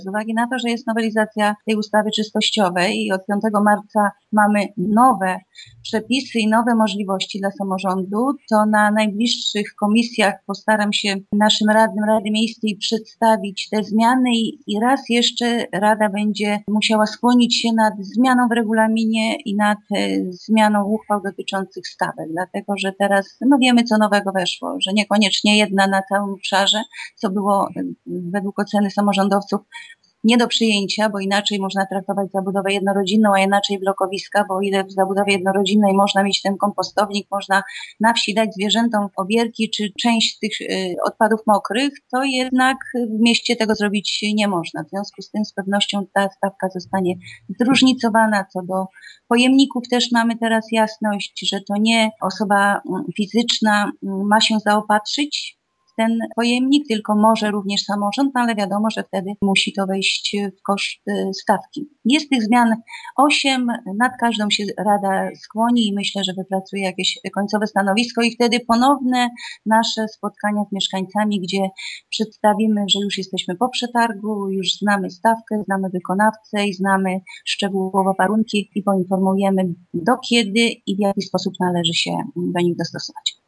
Z uwagi na to, że jest nowelizacja tej ustawy czystościowej i od 5 marca mamy nowe przepisy i nowe możliwości dla samorządu, to na najbliższych komisjach postaram się naszym radnym Rady Miejskiej przedstawić te zmiany i raz jeszcze Rada będzie musiała skłonić się nad zmianą w regulaminie i nad zmianą uchwał dotyczących stawek, dlatego że teraz wiemy, co nowego weszło, że niekoniecznie jedna na całym obszarze, co było według oceny samorządowców nie do przyjęcia, bo inaczej można traktować zabudowę jednorodzinną, a inaczej blokowiska, bo o ile w zabudowie jednorodzinnej można mieć ten kompostownik, można na wsi dać zwierzętom obierki czy część tych odpadów mokrych, to jednak w mieście tego zrobić nie można. W związku z tym z pewnością ta stawka zostanie zróżnicowana. Co do pojemników też mamy teraz jasność, że to nie osoba fizyczna ma się zaopatrzyć ten pojemnik, tylko może również samorząd, ale wiadomo, że wtedy musi to wejść w koszt stawki. Jest tych zmian 8, nad każdą się Rada skłoni i myślę, że wypracuje jakieś końcowe stanowisko i wtedy ponowne nasze spotkania z mieszkańcami, gdzie przedstawimy, że już jesteśmy po przetargu, już znamy stawkę, znamy wykonawcę i znamy szczegółowo warunki i poinformujemy do kiedy i w jaki sposób należy się do nich dostosować.